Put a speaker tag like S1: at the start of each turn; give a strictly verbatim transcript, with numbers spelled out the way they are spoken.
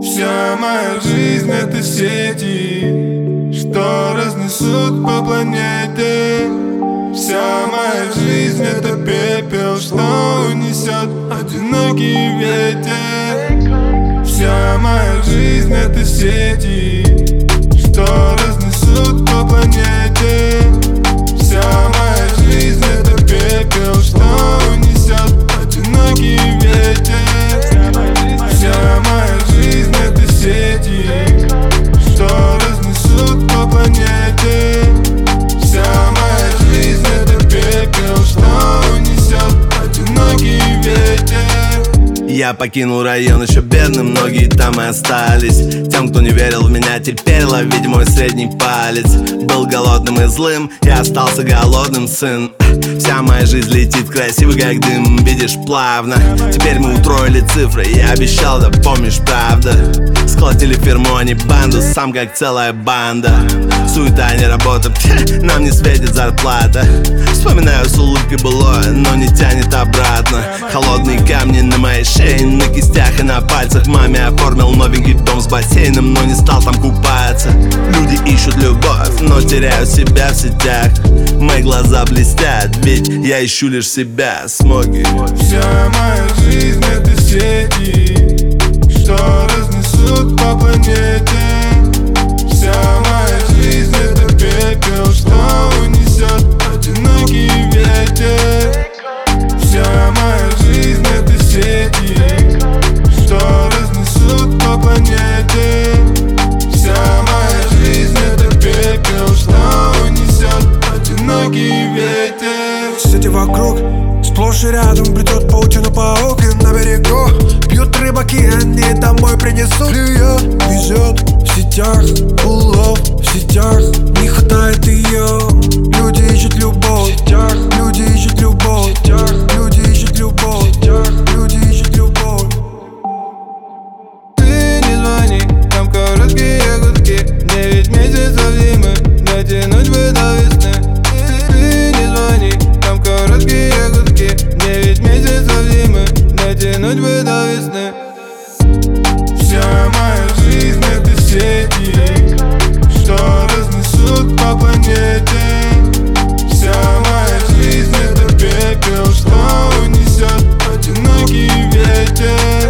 S1: Вся моя жизнь — это сети, что разнесут по планете. Вся моя жизнь — это пепел, что унесет одинокий ветер. Вся моя жизнь — это сети, что разнесут по планете. Вся моя жизнь — это пепел, что унесет одинокий ветер. Вся моя жизнь — это сети, что разнесут по планете. Вся моя жизнь — это пепел, что унесет одинокий ветер.
S2: Я покинул район еще бедным, многие там и остались. Тем, кто не верил в меня, теперь ловить мой средний палец. Был голодным и злым, я остался голодным, сын. Вся моя жизнь летит красиво, как дым, видишь, плавно. Теперь мы утроили цифры, я обещал, да помнишь, правда. Сколотили фирму, а не банду, сам как целая банда. Суета, не работа, нам не светит зарплата. Вспоминаю с улыбкой былое, но не тянет обратно. Холодные камни на моей шее, на кистях и на пальцах. Маме оформил новенький дом с бассейном, но не стал там купаться. Люди ищут любовь, но теряют себя в сетях. Мои глаза блестят, ведь я ищу лишь себя. Смоги.
S1: Вся моя жизнь — это сети, что разнесут по планете. Вся моя жизнь — это пепел, что унесет одинокий ветер. Вся моя жизнь — это сети, что разнесут по планете. Вся моя жизнь — это пепел, что унесет одинокий ветер.
S3: Сети вокруг, сплошь и рядом плетет паутину паук. И на берегу пьют рыбаки, они домой принесут. Клюет, везет в сетях, улов в сетях, не хватает ее. Люди ищут любовь в сетях, люди ищут любовь в сетях, люди ищут любовь в сетях, люди ищут любовь.
S1: Ты не звони, там короткие гудки, девять месяцев зимы, дотянуть бы до весны. Ты не звони, там короткие гудки, девять месяцев зимы, дотянуть бы до весны. Вся моя жизнь — это сети, что разнесут по планете. Вся моя жизнь — это пепел, что унесет одинокий ветер.